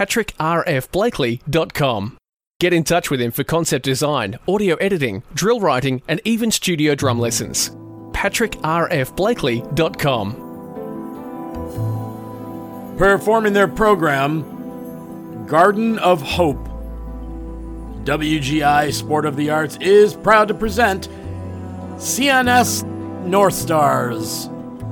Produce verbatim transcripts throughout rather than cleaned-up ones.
patrick r f blakely dot com. Get in touch with him for concept design, audio editing, drill writing, and even studio drum lessons. patrick r f blakely dot com. Performing their program, Garden of Hope. W G I Sport of the Arts is proud to present C N S North Stars.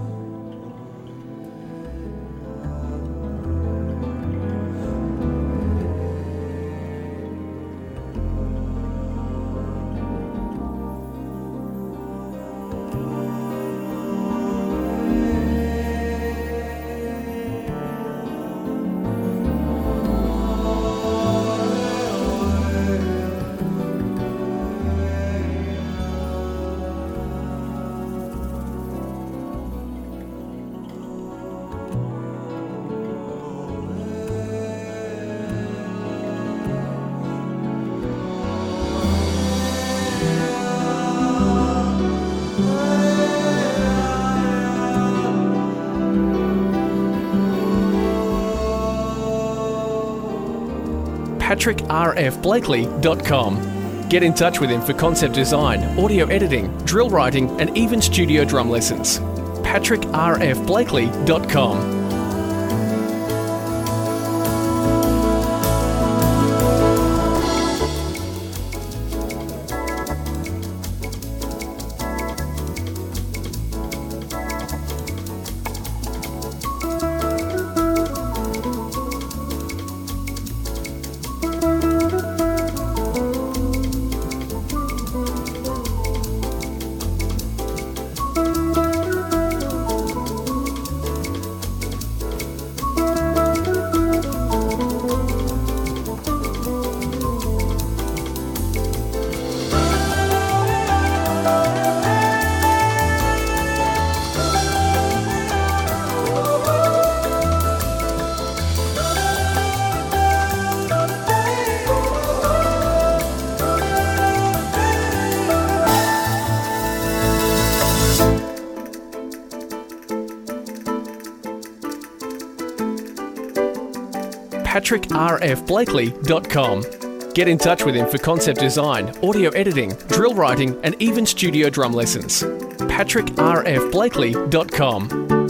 patrick r f blakely dot com. Get in touch with him for concept design, audio editing, drill writing, and even studio drum lessons. patrick r f blakely dot com. patrick r f blakely dot com. Get in touch with him for concept design, audio editing, drill writing, and even studio drum lessons. patrick r f blakely dot com.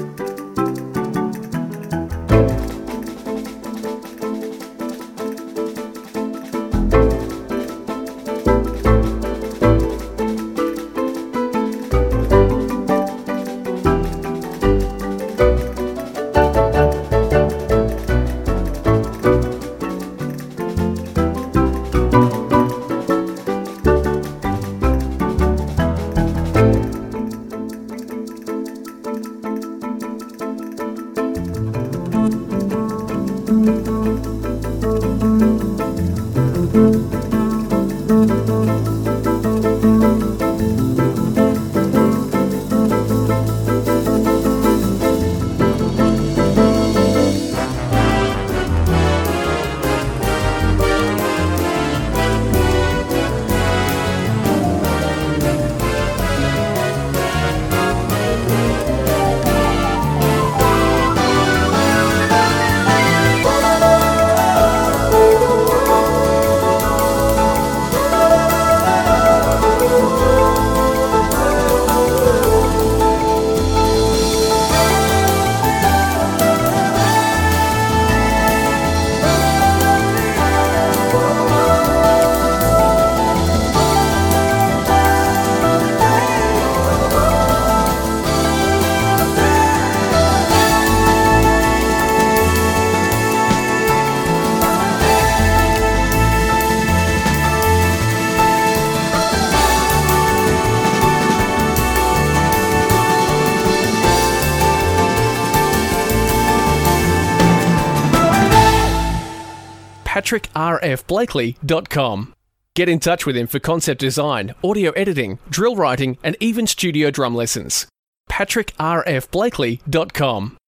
patrick r f blakely dot com. Get in touch with him for concept design, audio editing, drill writing, and even studio drum lessons. patrick r f blakely dot com.